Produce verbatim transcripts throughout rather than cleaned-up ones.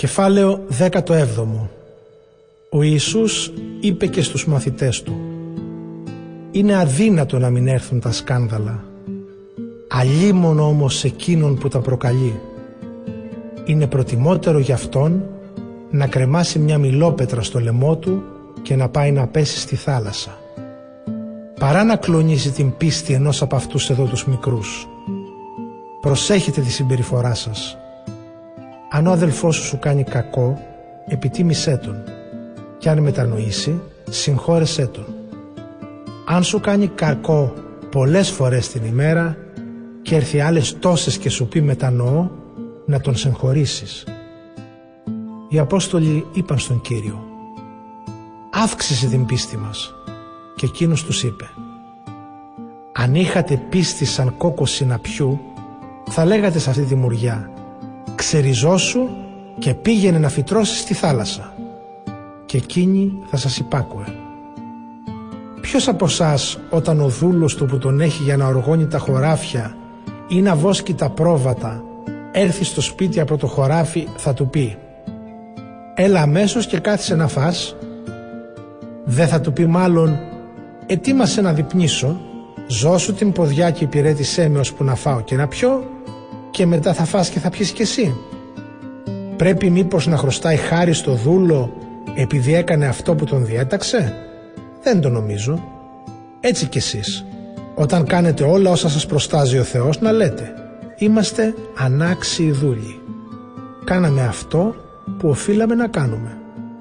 Κεφάλαιο δέκατο έβδομο. Ο Ιησούς είπε και στους μαθητές του: είναι αδύνατο να μην έρθουν τα σκάνδαλα, αλίμονο όμως εκείνον που τα προκαλεί. Είναι προτιμότερο για αυτόν να κρεμάσει μια μιλόπετρα στο λαιμό του και να πάει να πέσει στη θάλασσα, παρά να κλονίσει την πίστη ενός από αυτούς εδώ τους μικρούς. Προσέχετε τη συμπεριφορά σας. Αν ο αδελφός σου σου κάνει κακό, επιτίμησέ τον, και αν μετανοήσει, συγχώρεσέ τον. Αν σου κάνει κακό πολλές φορές την ημέρα και έρθει άλλες τόσες και σου πει μετανοώ, να τον συγχωρήσεις. Οι Απόστολοι είπαν στον Κύριο: αύξησε την πίστη μας. Και εκείνος τους είπε: αν είχατε πίστη σαν κόκκο συναπιού, θα λέγατε σε αυτή τη μουριά: ξεριζώσου και πήγαινε να φυτρώσεις στη θάλασσα, και εκείνη θα σας υπάκουε. Ποιος από εσάς, όταν ο δούλος του που τον έχει για να οργώνει τα χωράφια ή να βόσκει τα πρόβατα, έρθει στο σπίτι από το χωράφι, θα του πει: έλα αμέσως και κάθισε να φας? Δεν θα του πει μάλλον: ετοίμασε να διπνήσω, ζώσου την ποδιά και υπηρέτησέ με ώσπου να φάω και να πιω, και μετά θα φας και θα πιεις κι εσύ? Πρέπει μήπως να χρωστάει χάρη στο δούλο επειδή έκανε αυτό που τον διέταξε? Δεν το νομίζω. Έτσι κι εσείς, όταν κάνετε όλα όσα σας προστάζει ο Θεός, να λέτε: είμαστε ανάξιοι δούλοι. Κάναμε αυτό που οφείλαμε να κάνουμε.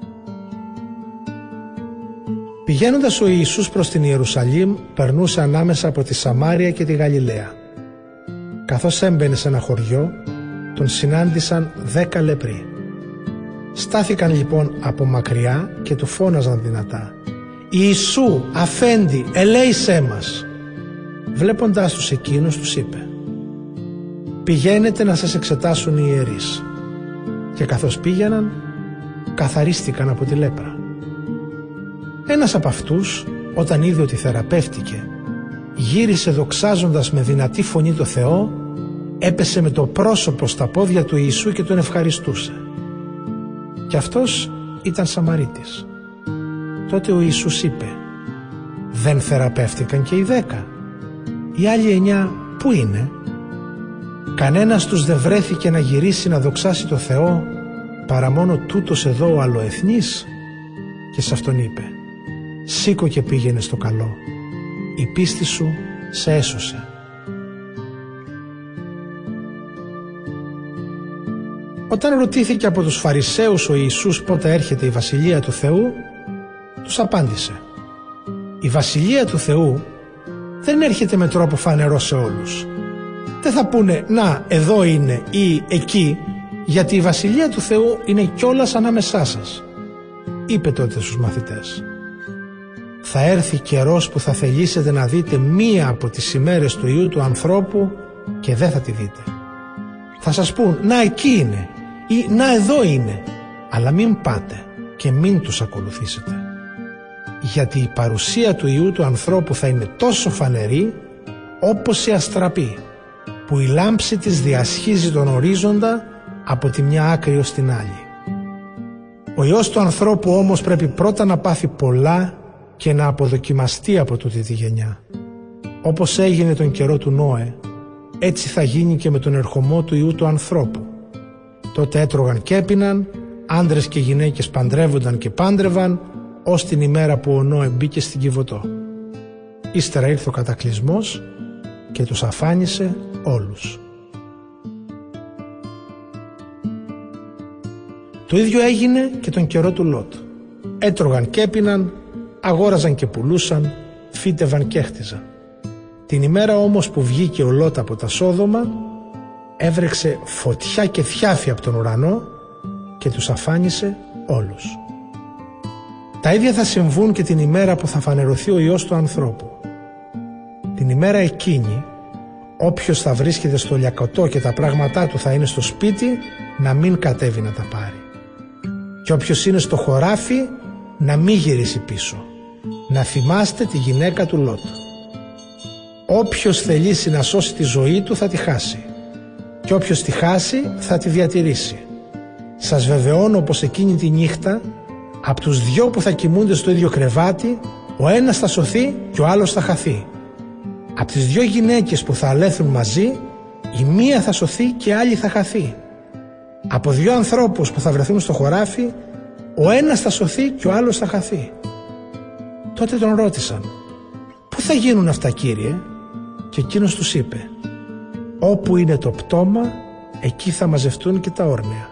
Πηγαίνοντας ο Ιησούς προς την Ιερουσαλήμ, περνούσε ανάμεσα από τη Σαμάρια και τη Γαλιλαία. Καθώς έμπαινε σε ένα χωριό, τον συνάντησαν δέκα λεπροί. Στάθηκαν λοιπόν από μακριά και του φώναζαν δυνατά: Ιησού, Αφέντη, ελέησέ μας. Βλέποντάς τους εκείνους, τους είπε: πηγαίνετε να σας εξετάσουν οι ιερείς. Και καθώς πήγαιναν, καθαρίστηκαν από τη λέπρα. Ένας από αυτούς, όταν είδε ότι θεραπεύτηκε, γύρισε δοξάζοντας με δυνατή φωνή το Θεό, έπεσε με το πρόσωπο στα πόδια του Ιησού και τον ευχαριστούσε. Και αυτός ήταν Σαμαρίτης. Τότε ο Ιησούς είπε: δεν θεραπεύτηκαν και οι δέκα? Οι άλλοι εννιά πού είναι? Κανένας τους δεν βρέθηκε να γυρίσει να δοξάσει το Θεό, παρά μόνο τούτος εδώ ο αλλοεθνής? Και σε αυτόν είπε: σήκω και πήγαινε στο καλό, η πίστη σου σε έσωσε. Όταν ρωτήθηκε από τους Φαρισαίους ο Ιησούς πότε έρχεται η Βασιλεία του Θεού, τους απάντησε: η Βασιλεία του Θεού δεν έρχεται με τρόπο φανερό σε όλους. Δεν θα πούνε να εδώ είναι ή εκεί, γιατί η Βασιλεία του Θεού είναι κιόλας ανάμεσά σας. Είπε τότε στους μαθητές: θα έρθει καιρός που θα θελήσετε να δείτε μία από τις ημέρες του Υιού του ανθρώπου και δεν θα τη δείτε. Θα σας πούν να εκεί είναι ή να εδώ είναι, αλλά μην πάτε και μην τους ακολουθήσετε. Γιατί η παρουσία του Υιού του ανθρώπου θα είναι τόσο φανερή όπως η αστραπή, που η λάμψη της διασχίζει τον ορίζοντα από τη μια άκρη ως την άλλη. Ο Υιός του ανθρώπου όμως πρέπει πρώτα να πάθει πολλά και να αποδοκιμαστεί από τούτη τη γενιά. Όπως έγινε τον καιρό του Νόε, έτσι θα γίνει και με τον ερχομό του Υιού του ανθρώπου. Τότε έτρωγαν και έπιναν, άντρες και γυναίκες παντρεύονταν και πάντρευαν, ως την ημέρα που ο Νόε μπήκε στην Κιβωτό. Ύστερα ήρθε ο κατακλυσμός και τους αφάνισε όλους. Το ίδιο έγινε και τον καιρό του Λότ. Έτρωγαν και έπιναν, αγόραζαν και πουλούσαν, φύτευαν και έχτιζαν. Την ημέρα όμως που βγήκε ο Λότ από τα Σόδομα, έβρεξε φωτιά και θιάφη από τον ουρανό και τους αφάνισε όλους. Τα ίδια θα συμβούν και την ημέρα που θα φανερωθεί ο Υιός του ανθρώπου. Την ημέρα εκείνη, όποιος θα βρίσκεται στο λιακωτό και τα πράγματά του θα είναι στο σπίτι, να μην κατέβει να τα πάρει. Και όποιος είναι στο χωράφι, να μην γυρίσει πίσω. Να θυμάστε τη γυναίκα του Λότ. Όποιος θελήσει να σώσει τη ζωή του θα τη χάσει, και όποιος τη χάσει θα τη διατηρήσει. Σας βεβαιώνω πως εκείνη τη νύχτα, από τους δυο που θα κοιμούνται στο ίδιο κρεβάτι, ο ένας θα σωθεί και ο άλλος θα χαθεί. Από τις δυο γυναίκες που θα αλέθουν μαζί, η μία θα σωθεί και η άλλη θα χαθεί. Από δυο ανθρώπους που θα βρεθούν στο χωράφι, ο ένας θα σωθεί και ο άλλος θα χαθεί. Τότε τον ρώτησαν, «Πού θα γίνουν αυτά, Κύριε?» Και εκείνος τους είπε, «Όπου είναι το πτώμα, εκεί θα μαζευτούν και τα όρνεα».